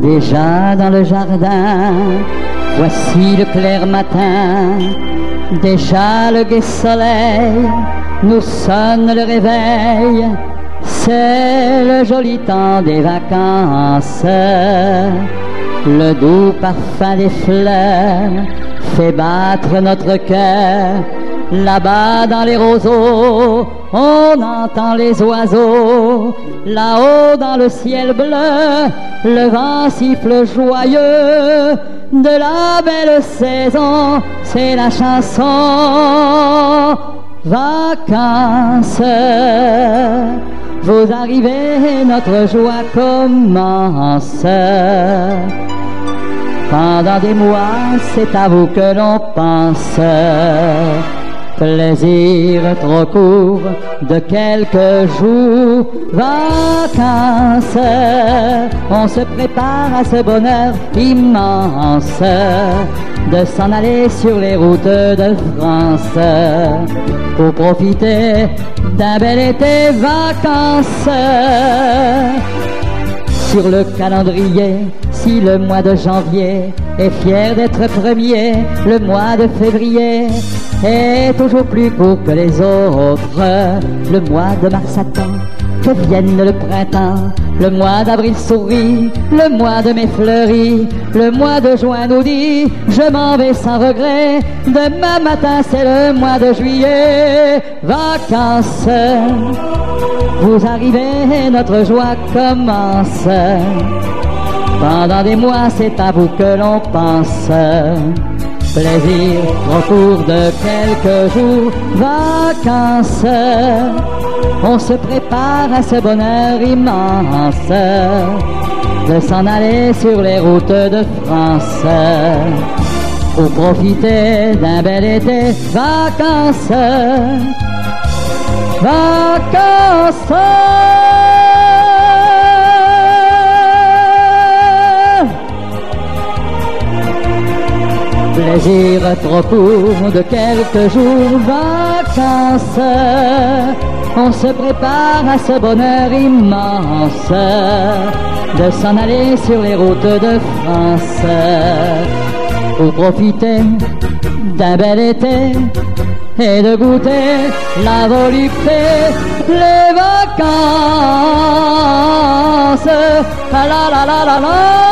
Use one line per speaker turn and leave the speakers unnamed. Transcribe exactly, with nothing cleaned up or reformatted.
Déjà dans le jardin, voici le clair matin, déjà le gai soleil nous sonne le réveil. C'est le joli temps des vacances, le doux parfum des fleurs fait battre notre cœur. Là-bas dans les roseaux, on entend les oiseaux. Là-haut dans le ciel bleu, le vent siffle joyeux. De la belle saison, c'est la chanson. Vacances, vous arrivez, notre joie commence. Pendant des mois, c'est à vous que l'on pense. Plaisir trop court de quelques jours. Vacances, on se prépare à ce bonheur immense de s'en aller sur les routes de France pour profiter d'un bel été. Vacances, sur le calendrier, si le mois de janvier est fier d'être premier, le mois de février est toujours plus court que les autres. Le mois de mars attend que vienne le printemps, le mois d'avril sourit, le mois de mai fleurit, le mois de juin nous dit je m'en vais sans regret, demain matin c'est le mois de juillet. Vacances, vous arrivez, notre joie commence. Pendant des mois, c'est à vous que l'on pense. Plaisir trop court de quelques jours. Vacances, on se prépare à ce bonheur immense de s'en aller sur les routes de France pour profiter d'un bel été. Vacances, vacances. Plaisir trop court de quelques jours. Vacances, on se prépare à ce bonheur immense de s'en aller sur les routes de France pour profiter d'un bel été et de goûter la volupté. Les vacances, la la la la la la.